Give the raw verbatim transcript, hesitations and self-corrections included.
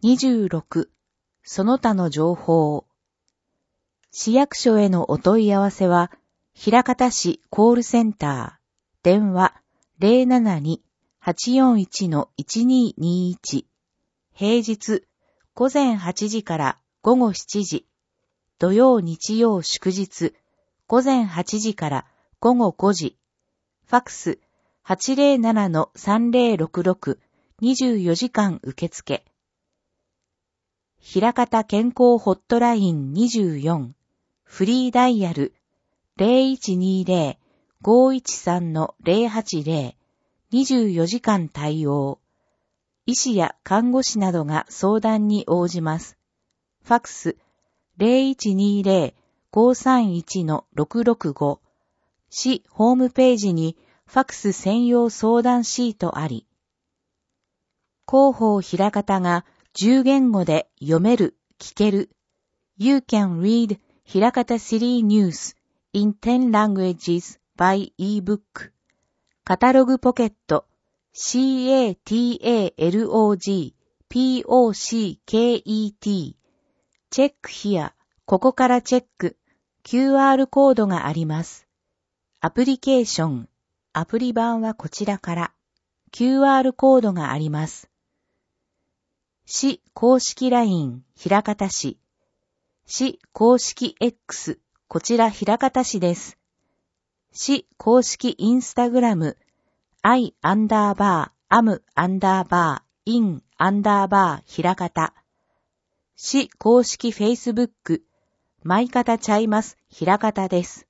にじゅうろく、その他の情報。市役所へのお問い合わせは、枚方市コールセンター、電話 ゼロななに はちよんいち いちににいち、平日午前はちじから午後しちじ、土曜日曜祝日午前はちじから午後ごじ、ファクス はちゼロなな さんゼロろくろく にじゅうよじかん受付。枚方健康ホットラインにじゅうよん、フリーダイヤル ゼロいちにゼロ ごいちさん ゼロはちゼロ、にじゅうよじかん対応。医師や看護師などが相談に応じます。ファクス ゼロいちにゼロ ごさんいち ろくろくご、市ホームページにファクス専用相談シートあり。広報枚方がじゅう言語で読める、聞ける。You can read 枚方 City News in ten languages by e-book。カタログポケット シーエーティーエーエルオージーピーオーシーケーイーティー。チェックヒア、ここからチェック。キューアール コードがあります。アプリケーション、アプリ版はこちらから。キューアール コードがあります。市公式 ライン、枚方市。市公式 X、こちら枚方市です。市公式インスタグラム、I アンダーバー、アムアンダーバー、インアンダーバー、枚方。市公式フェイスブック、舞方ちゃいます、枚方です。